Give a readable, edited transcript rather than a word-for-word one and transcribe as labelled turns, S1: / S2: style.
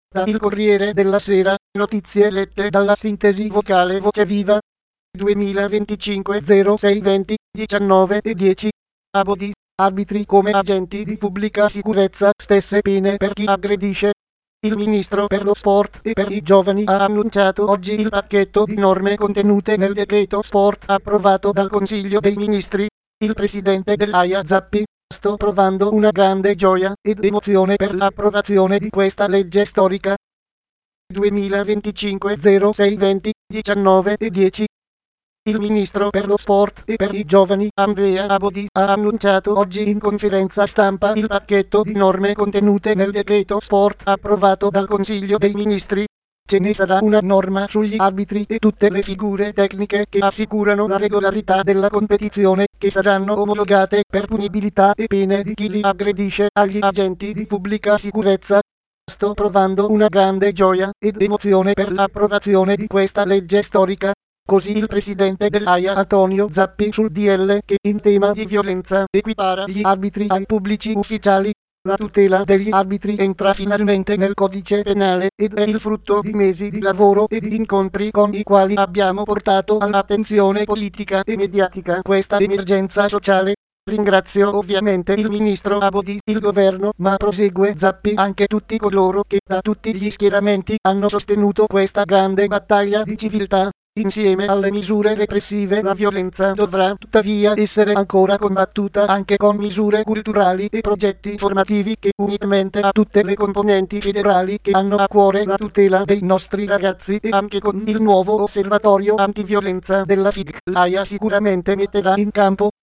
S1: Da Il Corriere della Sera, notizie lette dalla sintesi vocale Voce Viva. 2025 06 20 19 e 10. Abodi, arbitri come agenti di pubblica sicurezza, stesse pene per chi aggredisce. Il ministro per lo sport e per i giovani ha annunciato oggi il pacchetto di norme contenute nel decreto sport approvato dal Consiglio dei Ministri. Il presidente dell'AIA Zappi: sto provando una grande gioia ed emozione per l'approvazione di questa legge storica. 2025 06 20 19 e 10. Il ministro per lo sport e per i giovani, Andrea Abodi, ha annunciato oggi in conferenza stampa il pacchetto di norme contenute nel decreto sport approvato dal Consiglio dei Ministri. Ce ne sarà una norma sugli arbitri e tutte le figure tecniche che assicurano la regolarità della competizione, che saranno omologate per punibilità e pene di chi li aggredisce agli agenti di pubblica sicurezza. Sto provando una grande gioia ed emozione per l'approvazione di questa legge storica. Così il presidente dell'AIA Antonio Zappi sul DL che in tema di violenza equipara gli arbitri ai pubblici ufficiali. La tutela degli arbitri entra finalmente nel codice penale ed è il frutto di mesi di lavoro e di incontri con i quali abbiamo portato all'attenzione politica e mediatica questa emergenza sociale. Ringrazio ovviamente il ministro Abodi, il governo, ma prosegue Zappi, anche tutti coloro che da tutti gli schieramenti hanno sostenuto questa grande battaglia di civiltà. Insieme alle misure repressive la violenza dovrà tuttavia essere ancora combattuta anche con misure culturali e progetti formativi che, unitamente a tutte le componenti federali che hanno a cuore la tutela dei nostri ragazzi e anche con il nuovo osservatorio antiviolenza della FIG, l'AIA sicuramente metterà in campo